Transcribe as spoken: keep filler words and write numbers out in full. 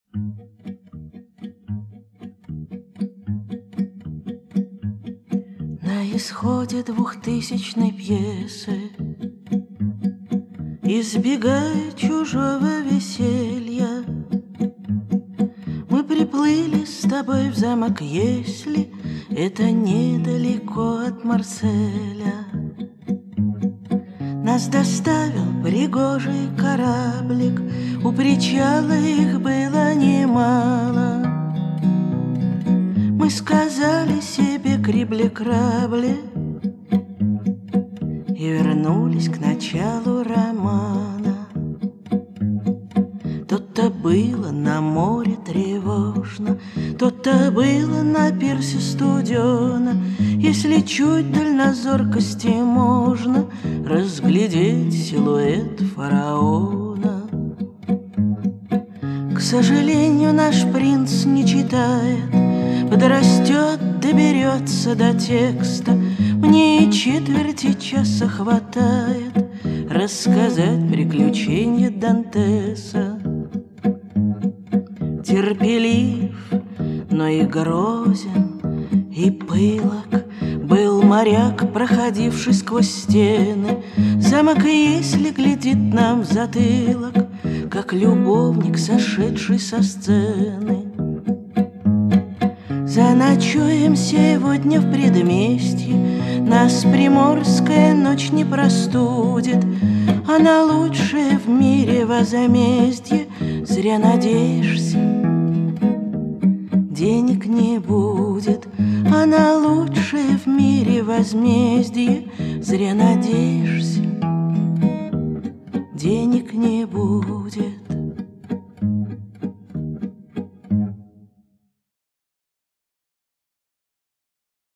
На исходе двухтысячной пьесы, избегая чужого веселья, мы приплыли с тобой в замок, если это недалеко от Марселя. Нас доставил пригожий кораблик, у причала их было немало. Мы сказали себе крибли-крабли и вернулись к началу романа. То-то было на море тревожно, то-то было на пирсе студено. Если чуть дальнозоркости можно разглядеть силуэт фараона. К сожалению, наш принц не читает, подрастет, доберется до текста. Мне и четверти часа хватает рассказать приключения Дантеса. Терпелив, но и грозен, и пылок был моряк, проходивший сквозь стены. Замок, если глядит нам в затылок, как любовник, сошедший со сцены. Заночуем сегодня в предместье, нас приморская ночь не простудит. Она лучшая в мире возмездье, зря надеешься, денег не будет. Она лучшая в мире возмездье, зря надеешься, денег не будет.